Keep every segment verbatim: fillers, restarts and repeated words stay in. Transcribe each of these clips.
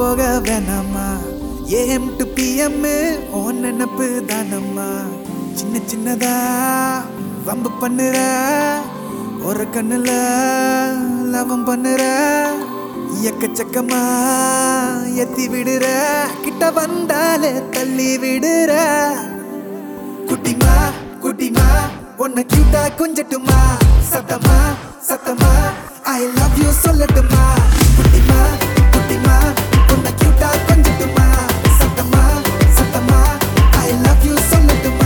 போக வேணாமா AM to PM ஓ நினப்பு தானம்மா சின்ன சின்னதா வம்பு பண்ணுற ஒரு கண்ணுல லவம் பண்ணுற எக்கச்சக்கமா எத்தி விடுற கிட்ட வந்தாலே தள்ளி விடுற குட்டிமா குட்டிமா உன்னை கியூட்டா கொஞ்சட்டுமா சத்தமா சத்தமா ஐ லவ் யூ சொல்லட்டுமா குட்டிமா குட்டிமா உன்னை கியூட்டா கொஞ்சட்டுமா சத்தமா சத்தமா ஐ லவ் யூ சொல்லட்டுமா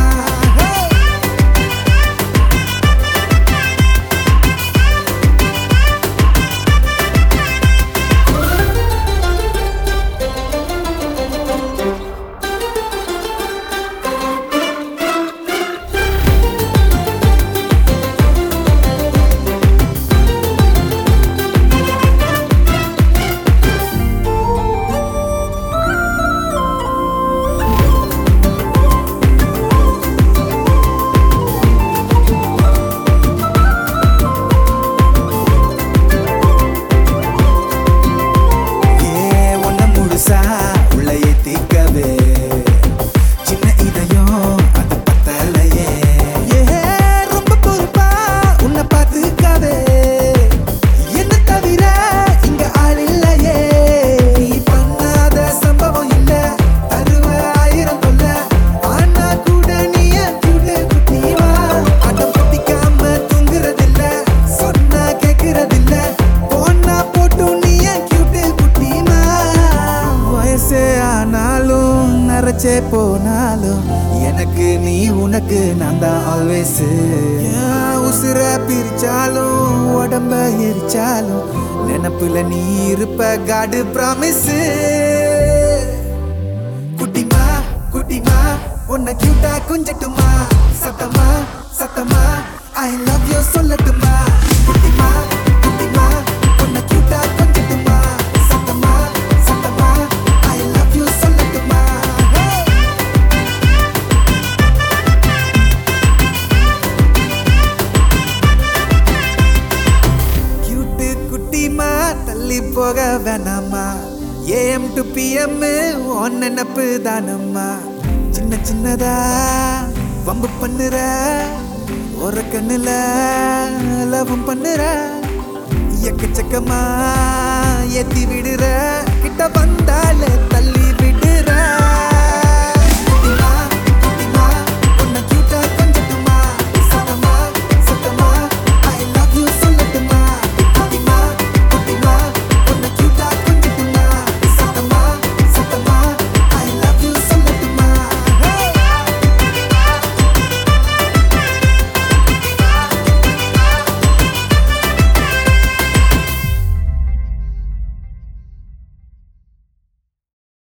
போனாலும் எனக்கு நீ உனக்கு நான் தான் ஆல்வேஸ் உசுர பிரிச்சாலும் உடம்ப எரிச்சாலும் நினப்புல நீ இருப்ப காடு ப்ராமிஸ் குட்டிமா குட்டிமா உன்னை கியூட்டா கொஞ்சட்டுமா சத்தமா சத்தமா ஐ லவ் யூ சொல்லட்டுமா குட்டிமா குட்டிமா உன்னை கியூட்டா கொஞ்சட்டுமா சத்தமா சத்தமா ஐ லவ் யூ சொல்லட்டுமா தள்ளி போக வேணாமா ஏஎம் டு பிஎம் ஓ நினப்பு தானம்மா சின்ன சின்னதா வம்பு பண்ணுற ஒரு கண்ணுல லவம் பண்ணுற எக்கச்சக்கமா ஏத்தி விடுற கிட்ட வந்தாலே